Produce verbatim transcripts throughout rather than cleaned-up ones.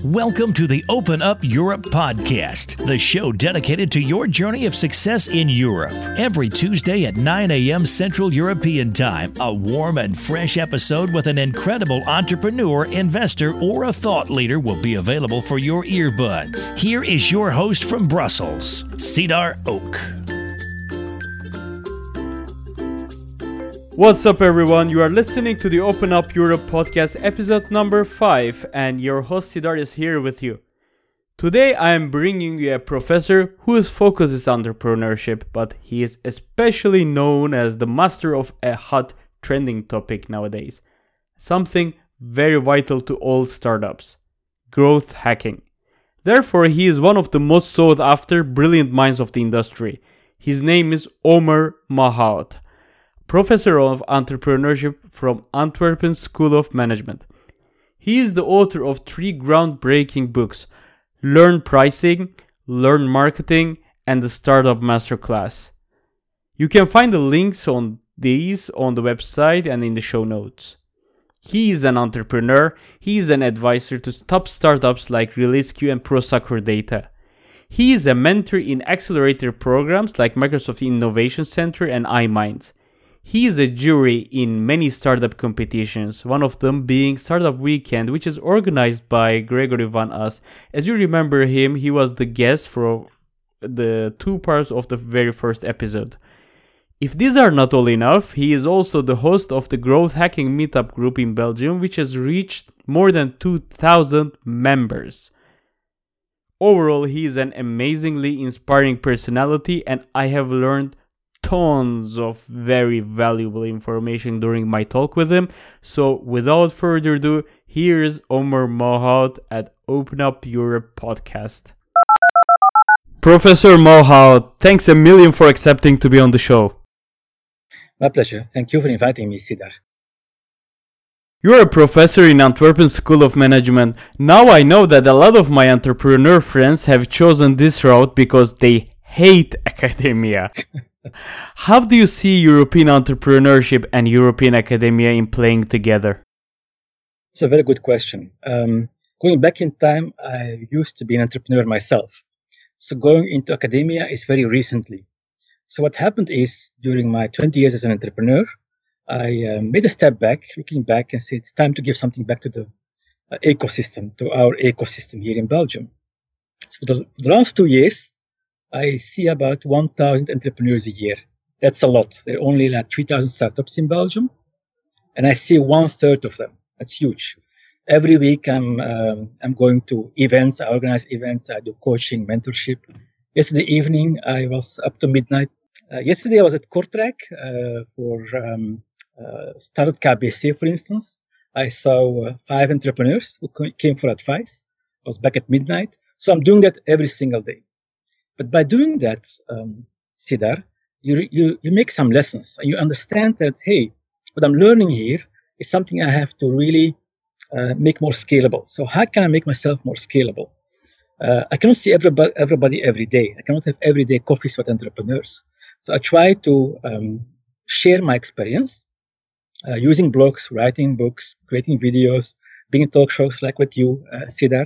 Welcome to the Open Up Europe podcast, the show dedicated to your journey of success in Europe. Every Tuesday at nine a.m. Central European Time, a warm and fresh episode with an incredible entrepreneur, investor, or a thought leader will be available for your earbuds. Here is your host from Brussels, Cedar Oak. What's up, everyone? You are listening to the Open Up Europe podcast, episode number five, and your host Sidar is here with you. Today, I am bringing you a professor whose focus is entrepreneurship, but he is especially known as the master of a hot trending topic nowadays. Something very vital to all startups: growth hacking. Therefore, he is one of the most sought after, brilliant minds of the industry. His name is Omer Mahaut, Professor of Entrepreneurship from Antwerp School of Management. He is the author of three groundbreaking books: Learn Pricing, Learn Marketing, and the Startup Masterclass. You can find the links on these on the website and in the show notes. He is an entrepreneur. He is an advisor to top startups like ReleaseQ and ProSoccer Data. He is a mentor in accelerator programs like Microsoft Innovation Center and iMinds. He is a jury in many startup competitions, one of them being Startup Weekend, which is organized by Gregory Van As. As you remember him, he was the guest for the two parts of the very first episode. If these are not all enough, he is also the host of the Growth Hacking Meetup group in Belgium, which has reached more than two thousand members. Overall, he is an amazingly inspiring personality, and I have learned tons of very valuable information during my talk with him. So without further ado, here's Omer Mahaut at Open Up Europe podcast. Professor Mahaut, thanks a million for accepting to be on the show. My pleasure. Thank you for inviting me, Sidar. You're a professor in Antwerp School of Management. Now I know that a lot of my entrepreneur friends have chosen this route because they hate academia. How do you see European entrepreneurship and European academia in playing together? It's a very good question. Um, going back in time, I used to be an entrepreneur myself. So going into academia is very recently. So what happened is, during my twenty years as an entrepreneur, I uh, made a step back, looking back and said, it's time to give something back to the uh, ecosystem, to our ecosystem here in Belgium. So for the, for the last two years, I see about one thousand entrepreneurs a year. That's a lot. There are only like three thousand startups in Belgium, and I see one third of them. That's huge. Every week I'm um, I'm going to events. I organize events. I do coaching, mentorship. Yesterday evening I was up to midnight. Uh, yesterday I was at Kortrijk uh, for um, uh, Startup K B C, for instance. I saw uh, five entrepreneurs who came for advice. I was back at midnight. So I'm doing that every single day. But by doing that, um, Sidar, you, you you make some lessons, and you understand that, hey, what I'm learning here is something I have to really uh, make more scalable. So how can I make myself more scalable? Uh, I cannot see everybody, everybody every day. I cannot have everyday coffees with entrepreneurs. So I try to um, share my experience uh, using blogs, writing books, creating videos, being in talk shows like with you, uh, Sidar.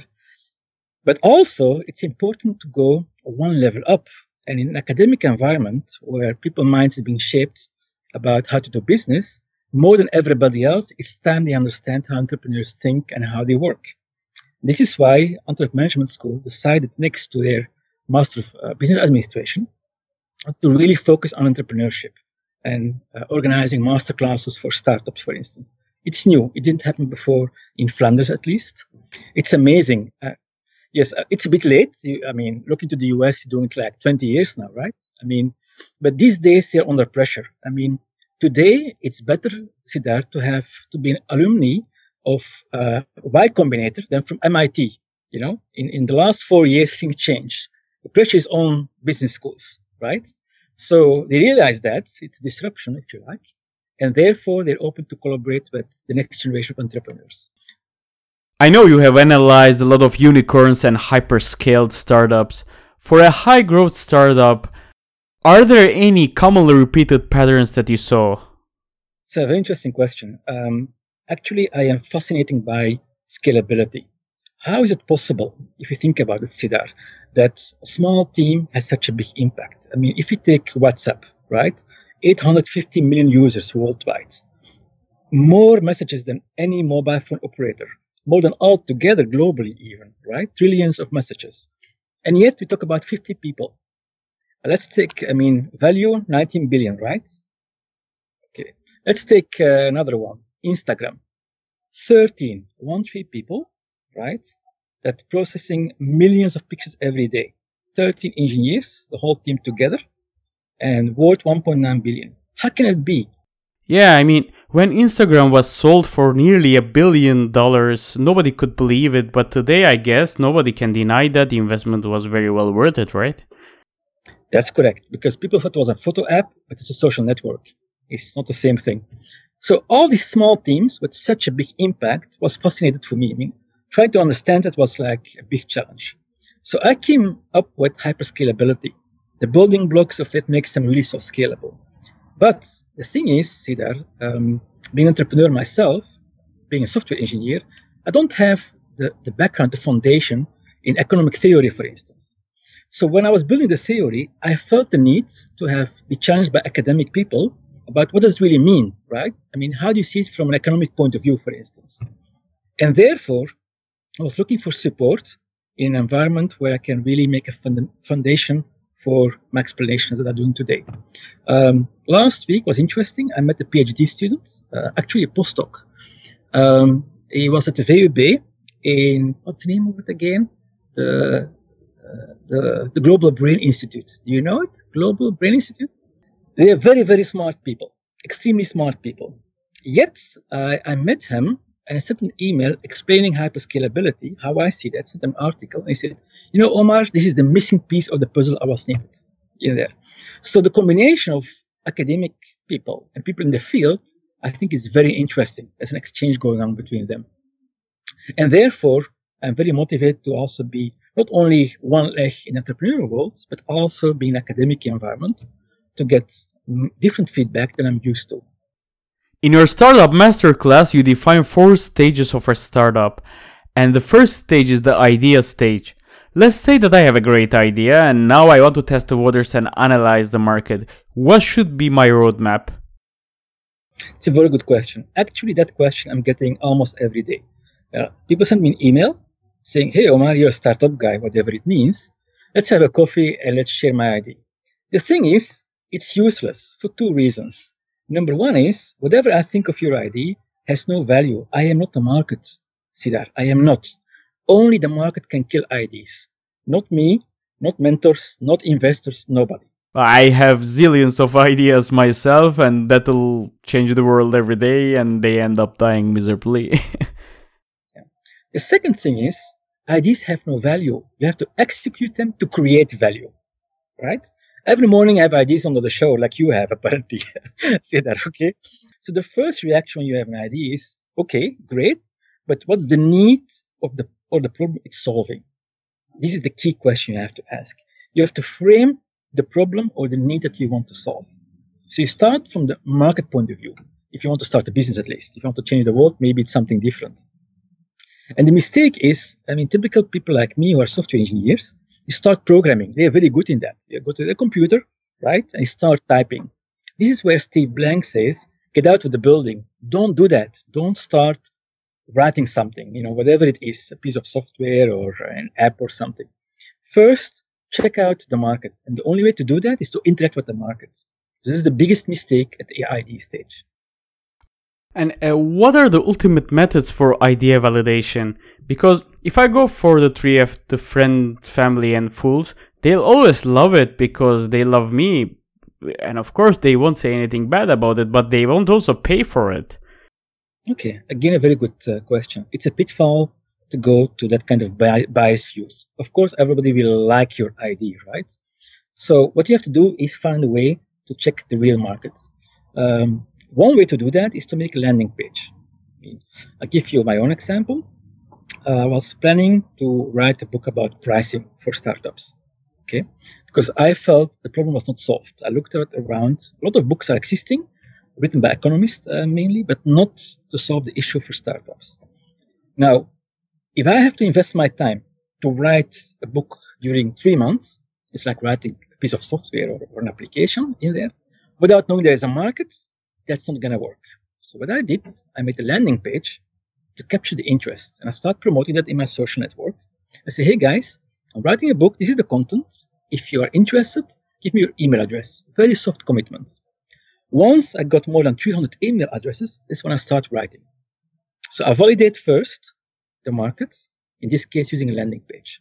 But also, it's important to go one level up. And in an academic environment where people's minds are being shaped about how to do business, more than everybody else, it's time they understand how entrepreneurs think and how they work. This is why Antwerp Management School decided, next to their Master of uh, Business Administration, to really focus on entrepreneurship and uh, organizing masterclasses for startups, for instance. It's new. It didn't happen before in Flanders, at least. It's amazing. Uh, Yes, it's a bit late. I mean, looking to the U S, you're doing it like twenty years now, right? I mean, but these days they're under pressure. I mean, today it's better, Sidar, to have to be an alumni of uh, Y Combinator than from M I T. You know, in, in the last four years, things changed. The pressure is on business schools, right? So they realize that it's a disruption, if you like, and therefore they're open to collaborate with the next generation of entrepreneurs. I know you have analyzed a lot of unicorns and hyper-scaled startups. For a high-growth startup, are there any commonly repeated patterns that you saw? It's a very interesting question. Um, actually, I am fascinated by scalability. how is it possible, if you think about it, Sidar, that a small team has such a big impact? I mean, if you take WhatsApp, right? eight hundred fifty million users worldwide, more messages than any mobile phone operator, more than all together globally even, right? Trillions of messages. And yet we talk about fifty people. Let's take, I mean, value nineteen billion, right? Okay. Let's take uh, another one, Instagram. thirteen, one, three people, right? That processing millions of pictures every day. thirteen engineers, the whole team together, and worth one point nine billion. How can it be? Yeah, I mean, when Instagram was sold for nearly a billion dollars, nobody could believe it. But today, I guess, nobody can deny that the investment was very well worth it, right? That's correct, because people thought it was a photo app, but it's a social network. It's not the same thing. So all these small teams with such a big impact was fascinating for me. I mean, trying to understand it was like a big challenge. So I came up with hyperscalability. The building blocks of it makes them really so scalable. But the thing is, Sidar, um, being an entrepreneur myself, being a software engineer, I don't have the, the background, the foundation in economic theory, for instance. So when I was building the theory, I felt the need to have be challenged by academic people about what does it really mean, right? I mean, how do you see it from an economic point of view, for instance? And therefore, I was looking for support in an environment where I can really make a fund- foundation for my explanations that I'm doing today. Um, last week was interesting. I met a PhD student, uh, actually a postdoc. Um, he was at the V U B in, what's the name of it again? The, uh, the, the Global Brain Institute. Do you know it? Global Brain Institute? They are very, very smart people, extremely smart people. Yet, uh, I met him and I sent an email explaining hyperscalability, how I see that, sent an article, and he said, you know, Omar, this is the missing piece of the puzzle I was needed in there. So the combination of academic people and people in the field, I think is very interesting. There's an exchange going on between them. And therefore, I'm very motivated to also be not only one leg in the entrepreneurial world, but also be in an academic environment to get different feedback than I'm used to. In your startup masterclass, you define four stages of a startup. And the first stage is the idea stage. Let's say that I have a great idea and now I want to test the waters and analyze the market. What should be my roadmap? It's a very good question. Actually, that question I'm getting almost every day. Uh, people send me an email saying, hey, Omar, you're a startup guy, whatever it means. Let's have a coffee and let's share my idea. The thing is, it's useless for two reasons. Number one is, whatever I think of your idea has no value. I am not the market, Sidar. I am not. Only the market can kill ideas. Not me, not mentors, not investors, nobody. I have zillions of ideas myself, and that'll change the world every day, and they end up dying miserably. Yeah. The second thing is, ideas have no value. You have to execute them to create value, right? Every morning I have ideas under the show, like you have, apparently. Say that, okay? So the first reaction when you have an idea is, okay, great, but what's the need of the or the problem it's solving? This is the key question you have to ask. You have to frame the problem or the need that you want to solve. So you start from the market point of view. If you want to start a business, at least. If you want to change the world, maybe it's something different. And the mistake is, I mean, typical people like me who are software engineers, you start programming. They are very good in that. You go to the computer, right, and you start typing. This is where Steve Blank says, get out of the building. Don't do that. Don't start writing something, you know, whatever it is, a piece of software or an app or something. First, check out the market. And the only way to do that is to interact with the market. This is the biggest mistake at the idea stage. And uh, what are the ultimate methods for idea validation? Because if I go for the three F, the friend, family, and fools, they'll always love it because they love me. And of course, they won't say anything bad about it, but they won't also pay for it. Okay, again, a very good uh, question. It's a pitfall to go to that kind of bi- bias views. Of course, everybody will like your idea, right? So what you have to do is find a way to check the real market. Um, one way to do that is to make a landing page. I'll give you my own example. Uh, I was planning to write a book about pricing for startups, okay? Because I felt the problem was not solved. I looked at around, a lot of books are existing, written by economists uh, mainly, but not to solve the issue for startups. Now, If I have to invest my time to write a book during three months, it's like writing a piece of software or, or an application in there, without knowing there is a market, that's not going to work. So what I did, I made a landing page to capture the interest, and I start promoting that in my social network. I say, hey guys, I'm writing a book. This is the content. If you are interested, give me your email address. Very soft commitments. Once I got more than three hundred email addresses, that's when I start writing. So I validate first the market, in this case using a landing page.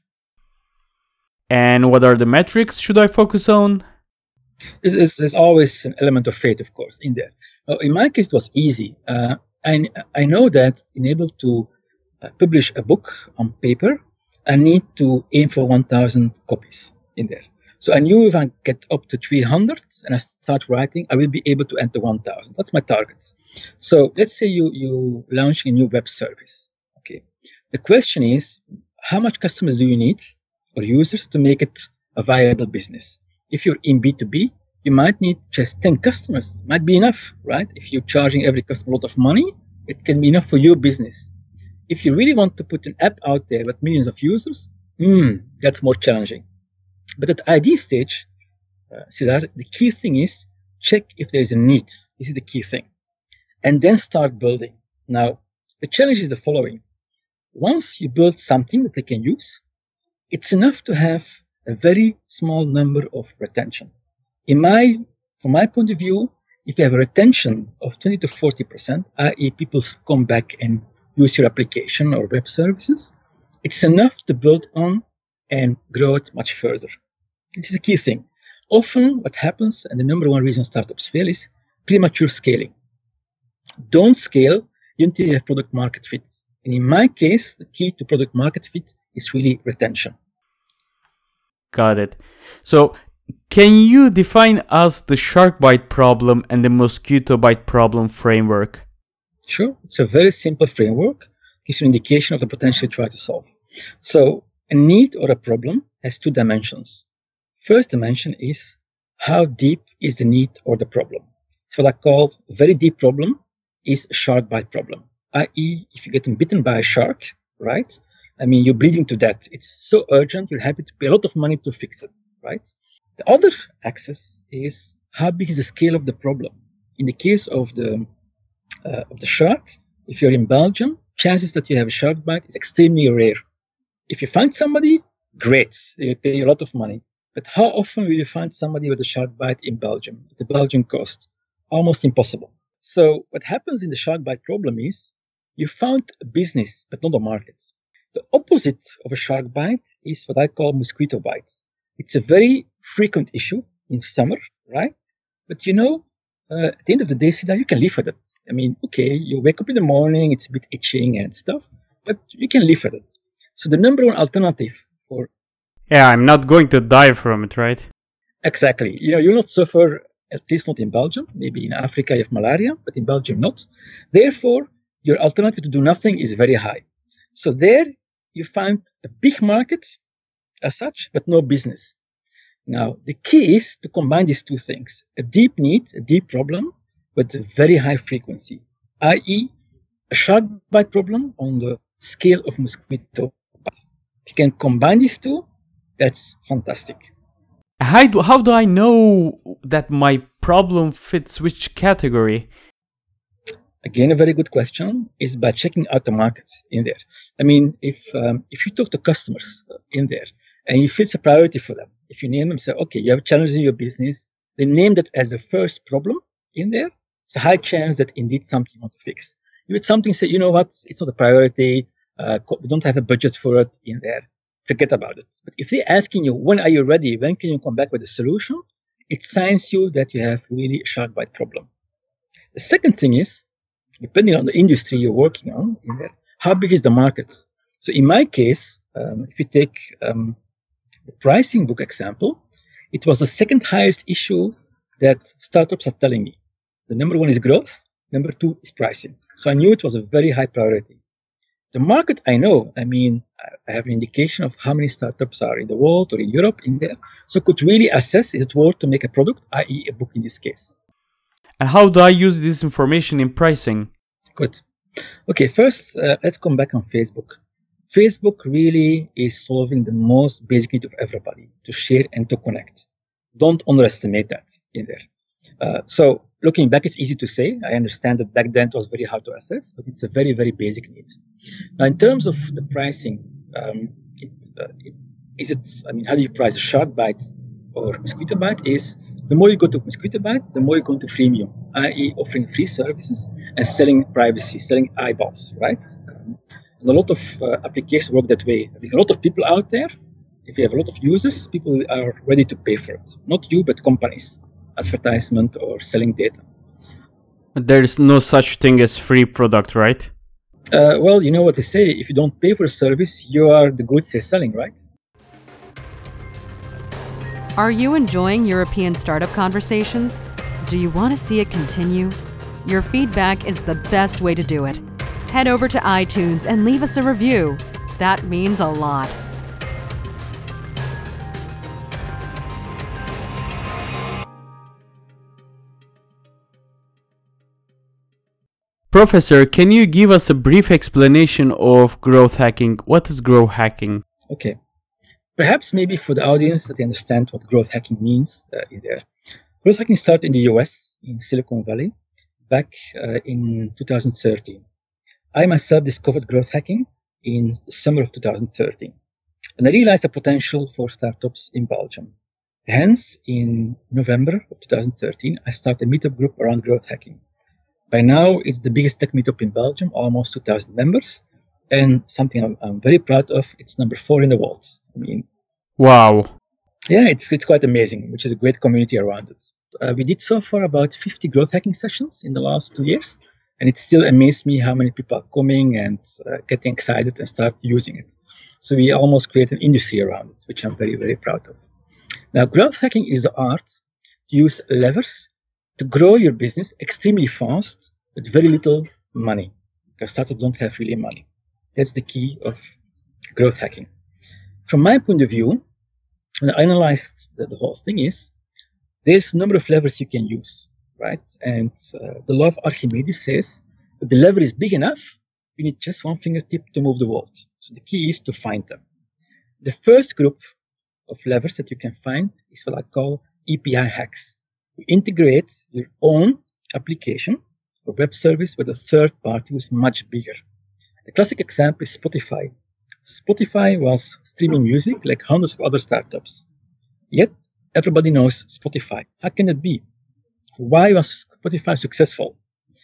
And what are the metrics should I focus on? There's, there's always an element of faith, of course, in there. Well, in my case, it was easy. Uh, I, I know that in able to uh, publish a book on paper, I need to aim for one thousand copies in there. So I knew if I get up to three hundred and I start writing, I will be able to enter one thousand. That's my target. So let's say you, you launch a new web service. Okay. The question is, how much customers do you need or users to make it a viable business? If you're in B two B, you might need just ten customers. Might be enough, right? If you're charging every customer a lot of money, it can be enough for your business. If you really want to put an app out there with millions of users, mm, that's more challenging. But at the idea stage, uh, Siddharth, the key thing is check if there is a need. This is the key thing. And then start building. Now, the challenge is the following. Once you build something that they can use, it's enough to have a very small number of retention. In my, from my point of view, if you have a retention of twenty to forty percent, that is people come back and use your application or web services, it's enough to build on and grow it much further. This is a key thing. Often what happens, and the number one reason startups fail, is premature scaling. Don't scale until you have product market fit. And in my case, the key to product market fit is really retention. Got it. So can you define us the shark bite problem and the mosquito bite problem framework? Sure. It's a very simple framework. Gives you an indication of the potential you try to solve. So a need or a problem has two dimensions. First dimension is how deep is the need or the problem. So what I call a very deep problem is a shark bite problem. that is, if you get bitten by a shark, right? I mean, you're bleeding to death. It's so urgent, you're happy to pay a lot of money to fix it, right? The other axis is how big is the scale of the problem. In the case of the uh, of the shark, if you're in Belgium, chances that you have a shark bite is extremely rare. If you find somebody, great, they pay you a lot of money. But how often will you find somebody with a shark bite in Belgium at the Belgian coast? Almost impossible. So what happens in the shark bite problem is you found a business, but not a market. The opposite of a shark bite is what I call mosquito bites. It's a very frequent issue in summer, right? But you know, uh, at the end of the day, Sida, you can live with it. I mean, okay, you wake up in the morning, it's a bit itching and stuff, but you can live with it. So the number one alternative for... Yeah, I'm not going to die from it, right? Exactly. You know, you'll not suffer, at least not in Belgium. Maybe in Africa you have malaria, but in Belgium not. Therefore, your alternative to do nothing is very high. So there you find a big market as such, but no business. Now, the key is to combine these two things. A deep need, a deep problem, with a very high frequency, that is a shark bite problem on the scale of mosquito bites. If you can combine these two, that's fantastic. How do, how do I know that my problem fits which category? Again, a very good question is by checking out the markets in there. I mean, if um, if you talk to customers in there and you feel it's a priority for them, if you name them, say, okay, you have challenges in your business, they name that as the first problem in there, it's a high chance that indeed something you want to fix. If it's something, say, you know what, it's not a priority, uh, we don't have a budget for it in there, forget about it. But if they're asking you, when are you ready, when can you come back with a solution, it signs you that you have really a shark bite problem. The second thing is, depending on the industry you're working on, in there, how big is the market? So in my case, um, if you take um, the pricing book example, it was the second highest issue that startups are telling me. The number one is growth, number two is pricing. So I knew it was a very high priority. The market, I know, I mean, I have an indication of how many startups are in the world or in Europe in there. So I could really assess, is it worth to make a product, that is a book in this case. And how do I use this information in pricing? Good. Okay, first, uh, let's come back on Facebook. Facebook really is solving the most basic need of everybody, to share and to connect. Don't underestimate that in there. Uh, so looking back, it's easy to say. I understand that back then it was very hard to assess, but it's a very, very basic need. Now, in terms of the pricing, um, it, uh, it, is it, I mean, how do you price a shark bite or mosquito bite? Is the more you go to mosquito bite, the more you go to freemium, that is offering free services and selling privacy, selling eyeballs, right? Um, and a lot of uh, applications work that way. I mean, a lot of people out there, if you have a lot of users, people are ready to pay for it. Not you, but companies, advertisement or selling data. There's no such thing as free product, right? Uh, well, you know what they say. If you don't pay for a service, you are the goods they're selling, right? Are you enjoying European Startup Conversations? Do you want to see it continue? Your feedback is the best way to do it. Head over to iTunes and leave us a review. That means a lot. Professor, can you give us a brief explanation of growth hacking? What is growth hacking? Okay. Perhaps maybe for the audience that they understand what growth hacking means uh, in there. Growth hacking started in the U S, in Silicon Valley, back uh, in two thousand thirteen. I myself discovered growth hacking in the summer of two thousand thirteen. And I realized the potential for startups in Belgium. Hence, in November of two thousand thirteen, I started a meetup group around growth hacking. By now, it's the biggest tech meetup in Belgium, almost two thousand members. And something I'm, I'm very proud of, it's number four in the world. I mean, wow. Yeah, it's it's quite amazing, which is a great community around it. Uh, we did so far about fifty growth hacking sessions in the last two years. And it still amazed me how many people are coming and uh, getting excited and start using it. So we almost created an industry around it, which I'm very, very proud of. Now, growth hacking is the art to use levers to grow your business extremely fast with very little money, because startups don't have really money. That's the key of growth hacking. From my point of view, when I analyzed the, the whole thing is, there's a number of levers you can use, right? And uh, the law of Archimedes says, if the lever is big enough, you need just one fingertip to move the world. So the key is to find them. The first group of levers that you can find is what I call A P I hacks. You integrate your own application or web service with a third party who's much bigger. The classic example is Spotify. Spotify was streaming music like hundreds of other startups. Yet, everybody knows Spotify. How can it be? Why was Spotify successful?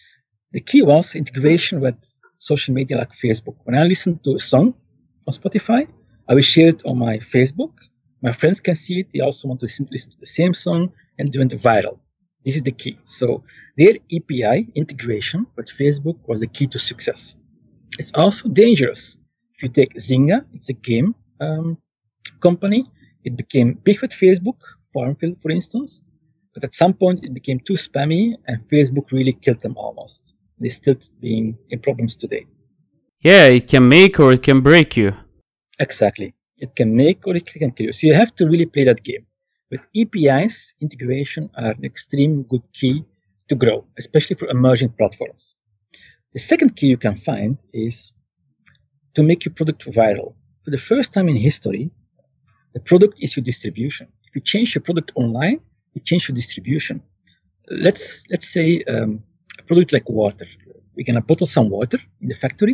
The key was integration with social media like Facebook. When I listen to a song on Spotify, I will share it on my Facebook. My friends can see it. They also want to listen to the same song, and it went viral. This is the key. So their A P I integration with Facebook was the key to success. It's also dangerous. If you take Zynga, it's a game um, company. It became big with Facebook, Farmville, for instance. But at some point, it became too spammy, and Facebook really killed them almost. They're still being in problems today. Yeah, it can make or it can break you. Exactly. It can make or it can kill you. So you have to really play that game. With A P Is, integration are an extreme good key to grow, especially for emerging platforms. The second key you can find is to make your product viral. For the first time in history, the product is your distribution. If you change your product online, you change your distribution. Let's let's say um, a product like water. We're gonna bottle some water in the factory.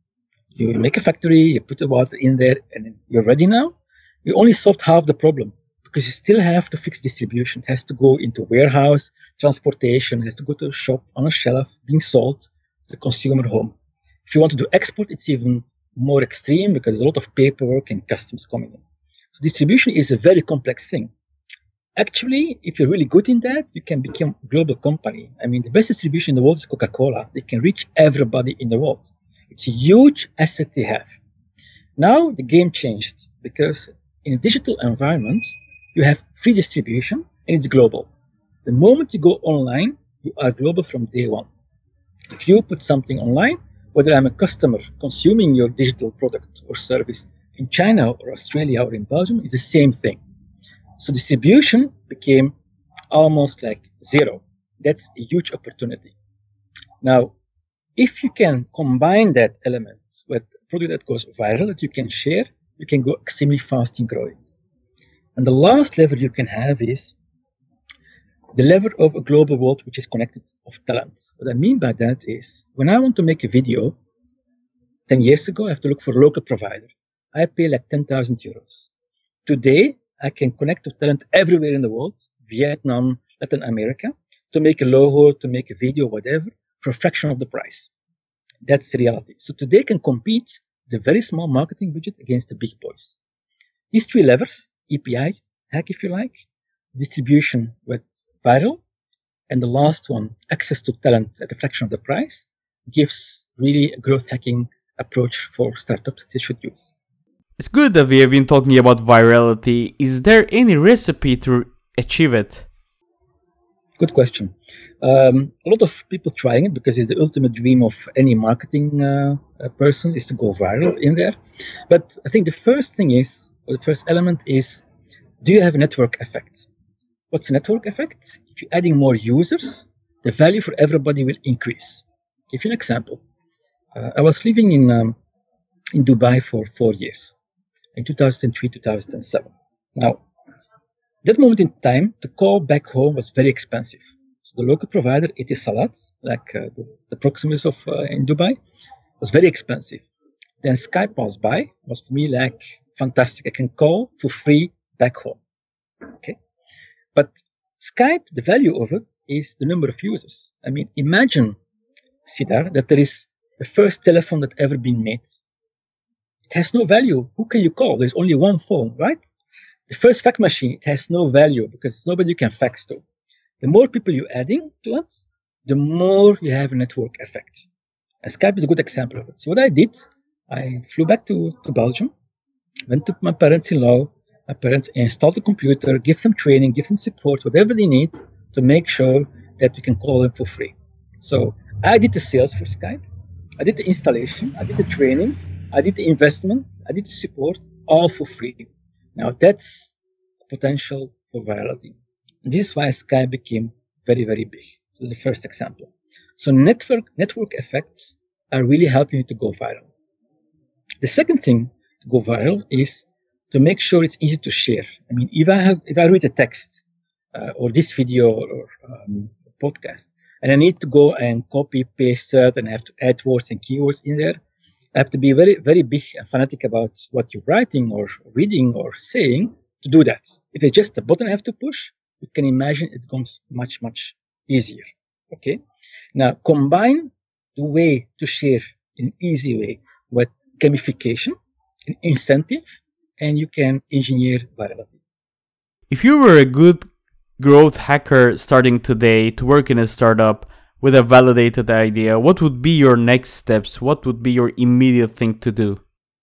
You make a factory, you put the water in there, and you're ready now. You only solved half the problem because you still have to fix distribution. It has to go into warehouse, transportation, it has to go to a shop on a shelf, being sold to the consumer home. If you want to do export, it's even more extreme because there's a lot of paperwork and customs coming in. So distribution is a very complex thing. Actually, if you're really good in that, you can become a global company. I mean, the best distribution in the world is Coca-Cola. They can reach everybody in the world. It's a huge asset they have. Now, the game changed because in a digital environment, you have free distribution and it's global. The moment you go online, you are global from day one. If you put something online, whether I'm a customer consuming your digital product or service in China or Australia or in Belgium, it's the same thing. So distribution became almost like zero. That's a huge opportunity. Now, if you can combine that element with a product that goes viral, that you can share, you can go extremely fast in growing. And the last level you can have is the level of a global world which is connected of talent. What I mean by that is, when I want to make a video, ten years ago, I have to look for a local provider. I pay like ten thousand euros. Today, I can connect to talent everywhere in the world, Vietnam, Latin America, to make a logo, to make a video, whatever, for a fraction of the price. That's the reality. So today can compete the very small marketing budget against the big boys. These three levers, E P I, hack if you like, distribution with viral, and the last one, access to talent at a fraction of the price, gives really a growth hacking approach for startups that they should use. It's good that we have been talking about virality. Is there any recipe to achieve it? Good question. Um, a lot of people trying it because it's the ultimate dream of any marketing uh, person is to go viral in there. But I think the first thing is, or the first element is, do you have a network effect? What's a network effect? If you're adding more users, the value for everybody will increase. I'll give you an example. Uh, I was living in um, in Dubai for four years, in two thousand three, two thousand seven. Now, that moment in time, the call back home was very expensive. So the local provider, Etisalat, like uh, the, the Proximus of uh, in Dubai, was very expensive. Then Skype passed by, was for me like fantastic. I can call for free back home. Okay, but Skype, the value of it is the number of users. I mean, imagine, Sidar, that there is the first telephone that ever been made. It has no value. Who can you call? There's only one phone, right? The first fax machine, it has no value because nobody you can fax to. The more people you're adding to it, the more you have a network effect. And Skype is a good example of it. So what I did, I flew back to, to Belgium, went to my parents-in-law. My parents installed the computer, give them training, give them support, whatever they need to make sure that we can call them for free. So I did the sales for Skype. I did the installation. I did the training. I did the investment. I did the support, all for free. Now that's potential for virality. And this is why Skype became very, very big. This is the first example. So network network effects are really helping you to go viral. The second thing to go viral is to make sure it's easy to share. I mean, if I have, if I read a text uh, or this video or um, podcast, and I need to go and copy, paste it, and I have to add words and keywords in there, I have to be very, very big and fanatic about what you're writing or reading or saying to do that. If it's just a button I have to push, you can imagine it becomes much, much easier. Okay. Now combine the way to share in an easy way with gamification, an incentive, and you can engineer virality. If you were a good growth hacker starting today to work in a startup with a validated idea, what would be your next steps? What would be your immediate thing to do?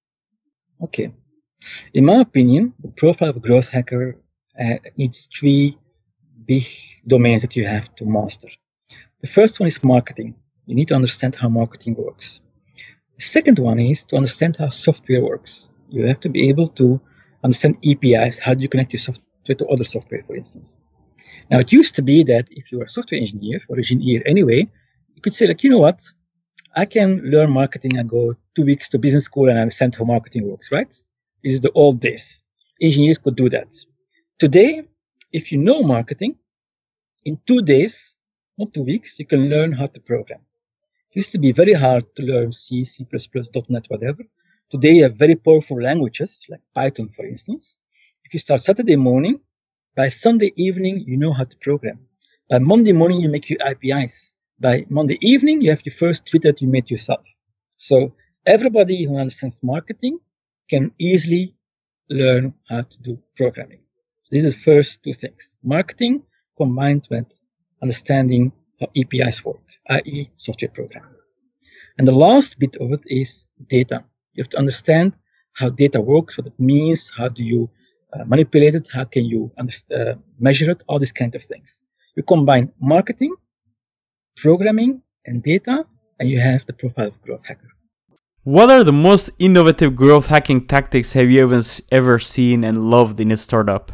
Okay. In my opinion, the profile of a growth hacker uh, needs three big domains that you have to master. The first one is marketing. You need to understand how marketing works. The second one is to understand how software works. You have to be able to understand A P Is. How do you connect your software to other software, for instance? Now, it used to be that if you are a software engineer or engineer anyway, you could say, like, you know what? I can learn marketing. I go two weeks to business school and I understand how marketing works, right? This is the old days. Engineers could do that. Today, if you know marketing, in two days, not two weeks, you can learn how to program. It used to be very hard to learn C, C++, .NET, whatever. Today, you have very powerful languages, like Python, for instance. If you start Saturday morning, by Sunday evening, you know how to program. By Monday morning, you make your A P Is. By Monday evening, you have your first tweet that you made yourself. So everybody who understands marketing can easily learn how to do programming. So these are the first two things. Marketing combined with understanding how A P Is work, that is software programming. And the last bit of it is data. You have to understand how data works, what it means, how do you uh, manipulate it, how can you uh, measure it, all these kind of things. You combine marketing, programming, and data, and you have the profile of growth hacker. What are the most innovative growth hacking tactics have you ever seen and loved in a startup?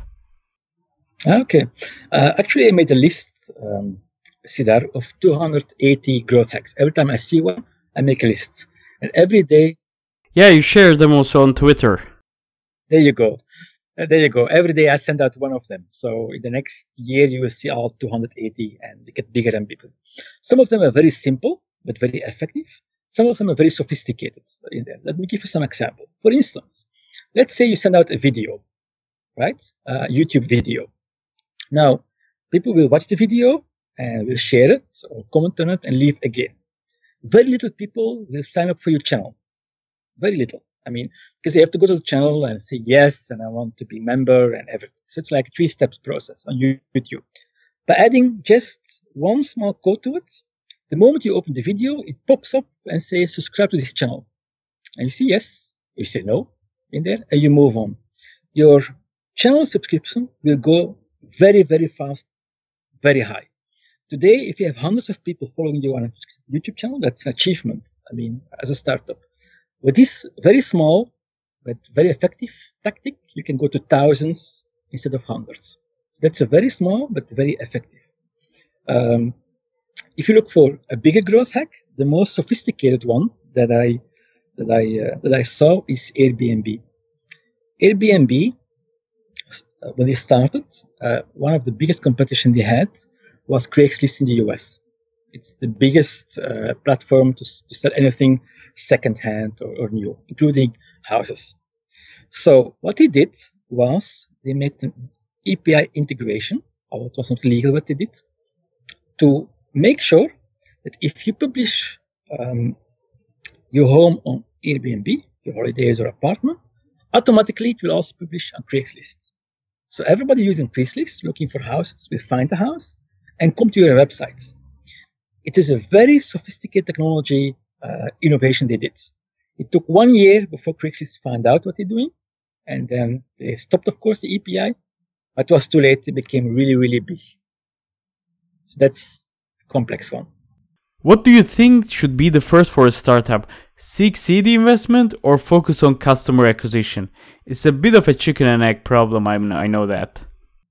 Okay. Uh, actually, I made a list, um, Sidar, of two hundred eighty growth hacks. Every time I see one, I make a list. And every day Yeah, you share them also on Twitter. There you go. Uh, there you go. Every day I send out one of them. So in the next year, you will see all two hundred eighty and they get bigger and bigger. Some of them are very simple, but very effective. Some of them are very sophisticated in there. Let me give you some example. For instance, let's say you send out a video, right? A YouTube video. Now, people will watch the video and will share it, or comment on it and leave again. Very little people will sign up for your channel. Very little. I mean, because they have to go to the channel and say yes, and I want to be member and everything. So it's like a three steps process on YouTube. By adding just one small code to it, the moment you open the video, it pops up and says subscribe to this channel. And you say yes, you say no in there, and you move on. Your channel subscription will go very, very fast, very high. Today, if you have hundreds of people following you on a YouTube channel, that's an achievement, I mean, as a startup. With this very small but very effective tactic, you can go to thousands instead of hundreds. So that's a very small but very effective. Um, if you look for a bigger growth hack, the most sophisticated one that I that I uh, that I saw is Airbnb. Airbnb, uh, when they started, uh, one of the biggest competition they had was Craigslist in the U S. It's the biggest uh, platform to, to sell anything secondhand or, or new, including houses. So what they did was they made an A P I integration, although it was not legal what they did, to make sure that if you publish um, your home on Airbnb, your holidays or apartment, automatically it will also publish on Craigslist. So everybody using Craigslist looking for houses will find a house and come to your website. It is a very sophisticated technology uh, innovation they did. It took one year before Craigslist found out what they're doing, and then they stopped, of course, the A P I, but it was too late. It became really, really big. So that's a complex one. What do you think should be the first for a startup? Seek seed investment or focus on customer acquisition? It's a bit of a chicken and egg problem, I'm, I know that.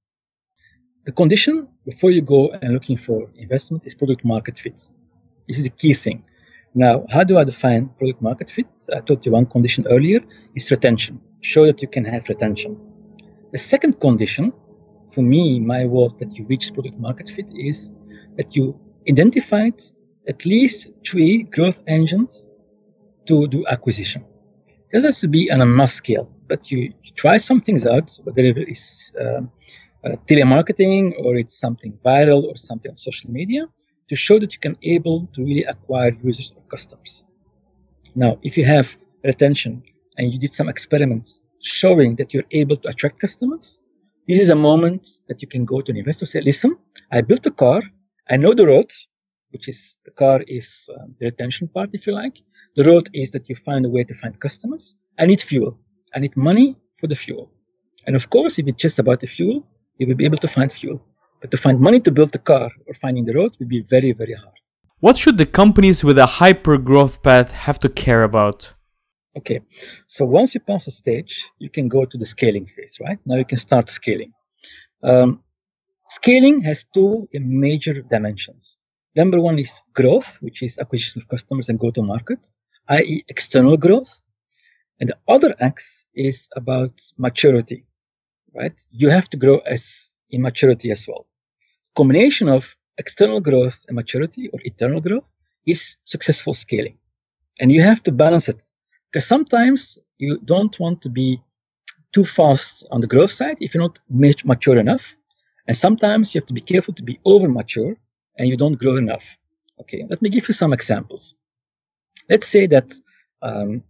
The condition before you go and looking for investment is product market fit. This is the key thing. Now, how do I define product market fit? I told you one condition earlier is retention. Show that you can have retention. The second condition, for me, my word that you reach product market fit is that you identified at least three growth engines to do acquisition. It doesn't have to be on a mass scale, but you, you try some things out, whether it is uh, uh, telemarketing or it's something viral or something on social media, to show that you can able to really acquire users or customers. Now, if you have retention and you did some experiments showing that you're able to attract customers, this is a moment that you can go to an investor and say, listen, I built a car, I know the road, which is the car is uh, the retention part, if you like. The road is that you find a way to find customers. I need fuel. I need money for the fuel. And of course, if it's just about the fuel, you will be able to find fuel. But to find money to build the car or finding the road will be very, very hard. What should the companies with a hyper growth path have to care about? Okay, so once you pass a stage, you can go to the scaling phase, right? Now you can start scaling. Um, scaling has two major dimensions. Number one is growth, which is acquisition of customers and go-to-market, that is external growth. And the other X is about maturity, right? You have to grow as in maturity as well. Combination of external growth and maturity or internal growth is successful scaling. And you have to balance it because sometimes you don't want to be too fast on the growth side if you're not mature enough. And sometimes you have to be careful to be over mature and you don't grow enough. Okay, let me give you some examples. Let's say that um,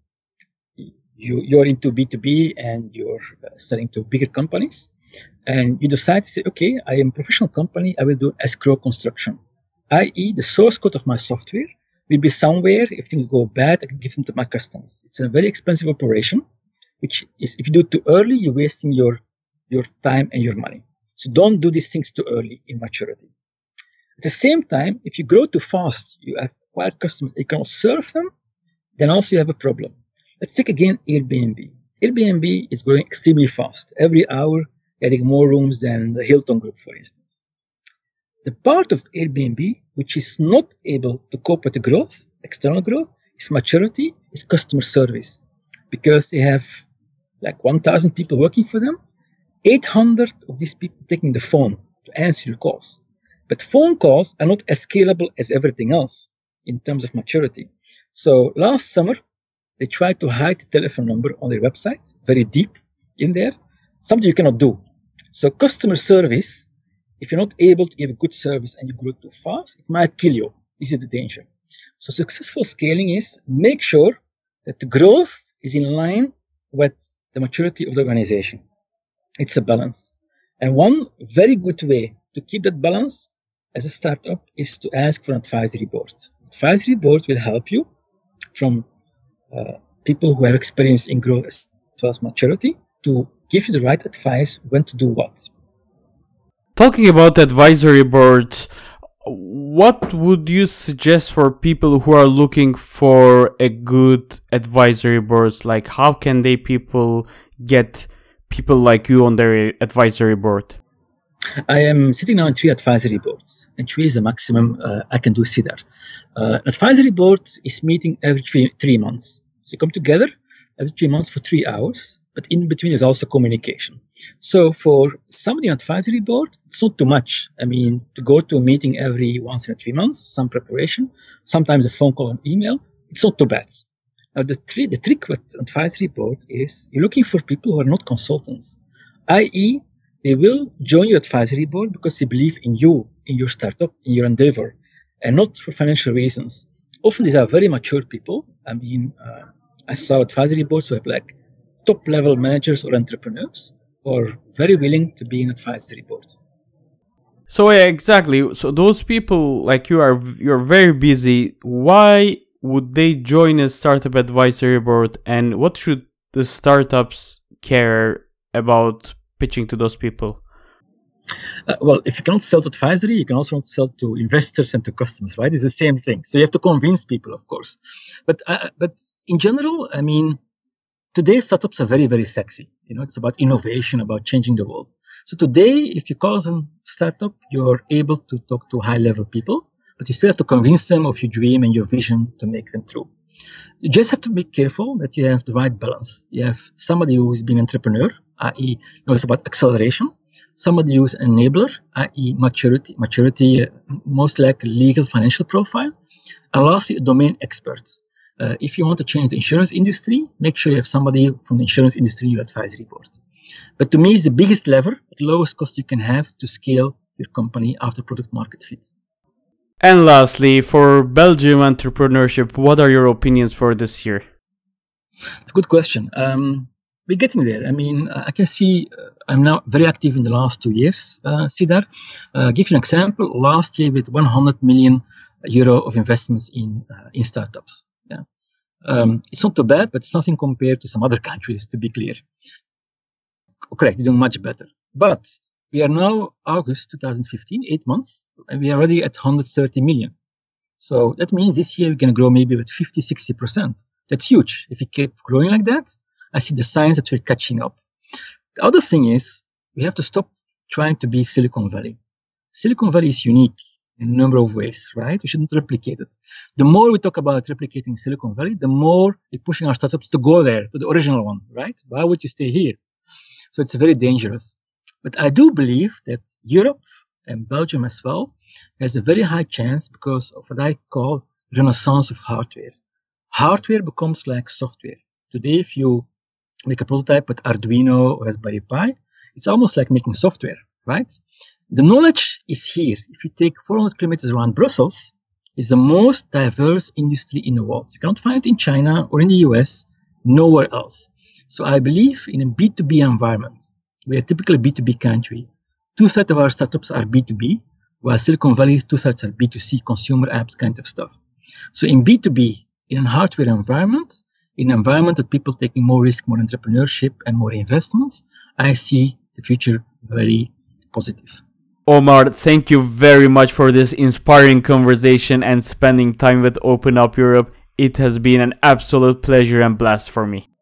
you, you're into B two B and you're selling to bigger companies. And you decide to say, okay, I am a professional company. I will do escrow construction, that is the source code of my software will be somewhere. If things go bad, I can give them to my customers. It's a very expensive operation, which is, if you do it too early, you're wasting your, your time and your money. So don't do these things too early in maturity. At the same time, if you grow too fast, you have acquired customers, you cannot serve them, then also you have a problem. Let's take again Airbnb. Airbnb is growing extremely fast. Every hour, getting more rooms than the Hilton Group, for instance. The part of Airbnb which is not able to cope with the growth, external growth, is maturity, is customer service. because they have like one thousand people working for them, eight hundred of these people taking the phone to answer your calls. But phone calls are not as scalable as everything else in terms of maturity. So last summer, they tried to hide the telephone number on their website, very deep in there, something you cannot do. So customer service, if you're not able to give a good service and you grow too fast, it might kill you. This is the danger. So successful scaling is make sure that the growth is in line with the maturity of the organization. It's a balance. And one very good way to keep that balance as a startup is to ask for an advisory board. Advisory board will help you from uh, people who have experience in growth as well as maturity to give you the right advice when to do what. Talking about advisory boards, what would you suggest for people who are looking for a good advisory boards? Like, how can they people get people like you on their advisory board? I am sitting now on three advisory boards, and three is the maximum uh, I can do C D A R. Uh, an advisory board is meeting every three, three months. So you come together every three months for three hours, but in between there's also communication. So for somebody on advisory board, it's not too much. I mean, to go to a meeting every once in three months, some preparation, sometimes a phone call and email, it's not too bad. Now, the, three, the trick with advisory board is you're looking for people who are not consultants, that is, they will join your advisory board because they believe in you, in your startup, in your endeavor, and not for financial reasons. Often these are very mature people. I mean, uh, I saw advisory boards who have like top-level managers or entrepreneurs who are very willing to be in advisory board. So yeah, exactly. So those people like you are, you're very busy. Why would they join a startup advisory board, and what should the startups care about pitching to those people? Uh, well, if you cannot sell to advisory, you can also not sell to investors and to customers, right? It's the same thing. So you have to convince people, of course. But uh, but in general, I mean, today startups are very, very sexy. You know, it's about innovation, about changing the world. So today, if you call them startup, you're able to talk to high-level people, but you still have to convince them of your dream and your vision to make them true. You just have to be careful that you have the right balance. You have somebody who has been an entrepreneur, that is, knows about acceleration. Somebody who's an enabler, that is maturity, maturity, uh, most like legal financial profile. And lastly, a domain expert. Uh, if you want to change the insurance industry, make sure you have somebody from the insurance industry in your advisory board. But to me, it's the biggest lever, the lowest cost you can have to scale your company after product market fit. And lastly, for Belgium entrepreneurship, what are your opinions for this year? It's a good question. Um, we're getting there. I mean, I can see uh, I'm now very active in the last two years, uh, C D A R. Uh, give you an example. Last year, with one hundred million euro of investments in uh, in startups. Yeah, um, it's not too bad, but it's nothing compared to some other countries. To be clear, correct, we're doing much better. But we are now August twenty fifteen, eight months, and we are already at one hundred thirty million. So that means this year we're going to grow maybe with fifty, sixty percent. That's huge. If we keep growing like that, I see the signs that we're catching up. The other thing is we have to stop trying to be Silicon Valley. Silicon Valley is unique in a number of ways, right? We shouldn't replicate it. The more we talk about replicating Silicon Valley, the more we're pushing our startups to go there, to the original one, right? Why would you stay here? So it's very dangerous. But I do believe that Europe and Belgium as well has a very high chance because of what I call renaissance of hardware. Hardware becomes like software. Today, if you make a prototype with Arduino or Raspberry Pi, it's almost like making software, right? The knowledge is here. If you take four hundred kilometers around Brussels, it's the most diverse industry in the world. You cannot find it in China or in the U S, nowhere else. So I believe in a B two B environment. We are typically a B two B country. Two-thirds of our startups are B two B, while Silicon Valley, two-thirds are B two C, consumer apps kind of stuff. So in B two B, in a hardware environment, in an environment that people taking more risk, more entrepreneurship, and more investments, I see the future very positive. Omar, thank you very much for this inspiring conversation and spending time with Open Up Europe. It has been an absolute pleasure and blast for me.